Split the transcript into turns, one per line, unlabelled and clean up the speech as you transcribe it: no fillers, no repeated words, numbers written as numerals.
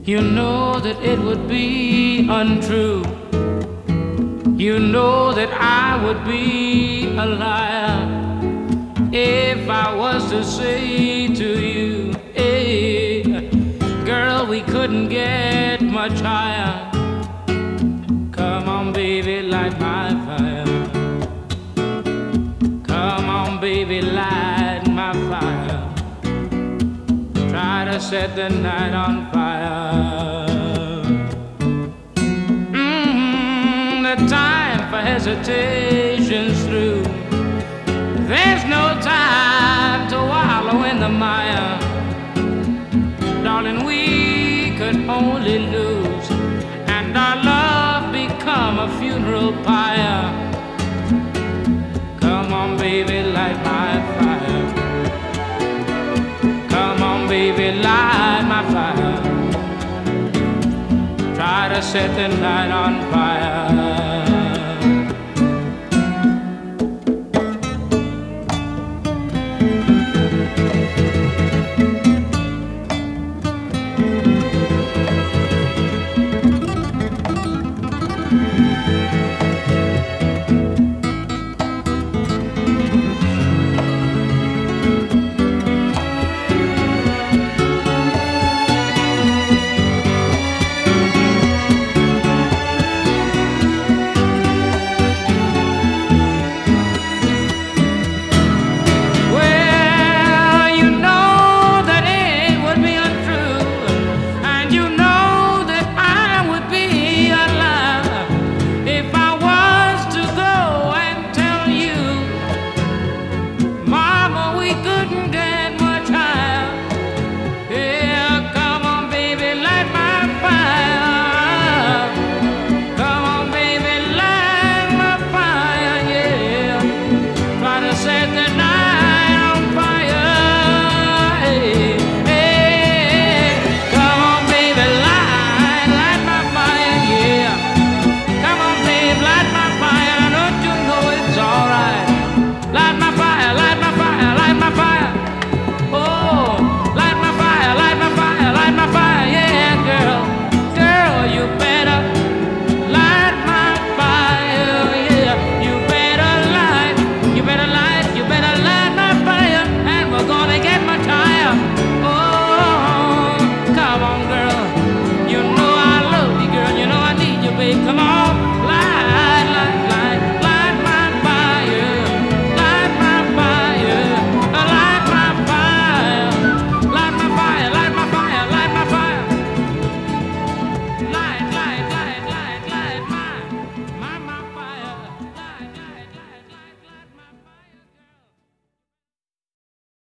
You know that it would be untrue. You know that I would be a liar if I was to say to you, hey, girl, we couldn't get much higher. Come on, baby, light my fire. Come on, baby, light my fire. Try to set the night on fire. The time for hesitation's through. There's no time to wallow in the mire. Darling, we could only lose, and our love become a funeral pyre. Come on, baby, light my fire. Come on, baby, light my fire. Try to set the night on fire.